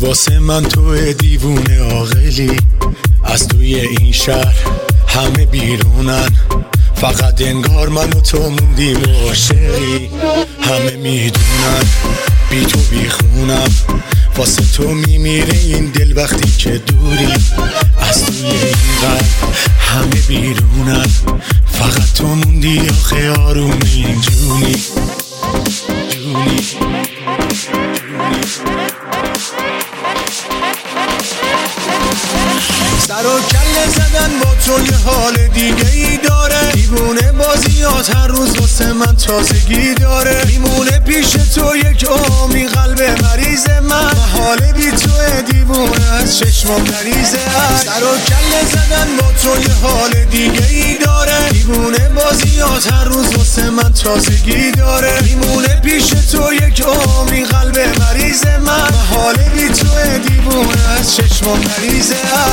واسه من تو دیوونه عاقلی. از توی این شهر همه بیرونن، فقط انگار من و تو موندیم عاشقی. همه میدونن بی تو بیخونم، واسه تو میمیره این دل وقتی که دوری. از توی این قلب همه بیرونن، فقط تو موندی آخه آروم این جونی. سر و کله زدن با تو یه حال دیگه ای داره، دیوونه بازیات هر روز واسه من تازگی داره. میمونه پیش تو یک عمری قلب مریض من، حال بی تو دیوونه از چشمام نریزه. سر و کله زدن با تو یه حال دیگه ای داره، دیوونه بازیات هر روز واسه من تازگی داره. میمونه پیش تو یک عمری قلب مریض من، حال بی تو دیوونه از چشمام نریزه.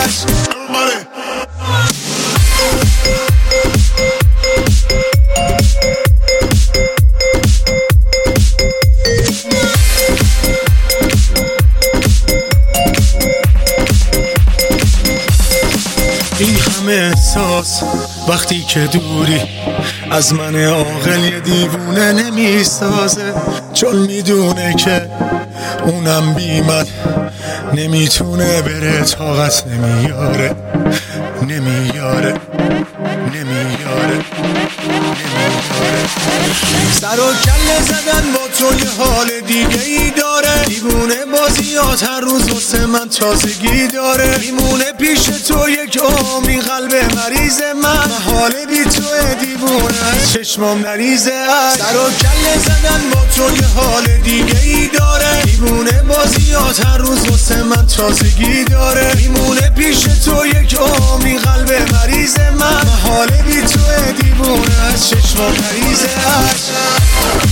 این همه احساس وقتی که دوری از من عاقل یه دیوونه نمیسازه، چون میدونه که اونم بی من نمیتونه بره، طاقت نمیاره. سر و کله زدن با تو یه حال دیگه ای داره، دیوونه بازیات هر روز واسه من تازگی داره. میمونه پیش تو یک عمری قلب مریض من، حال بی تو دیوونه از چشمام نریزه. سر و کله زدن با تو یه حال دیگه ای داره، دیوونه بازیات هر روز واسه من تازگی داره. میمونه پیش تو یک عمری قلب مریض من، حال بی تو دیوونه از چشمام نریزه.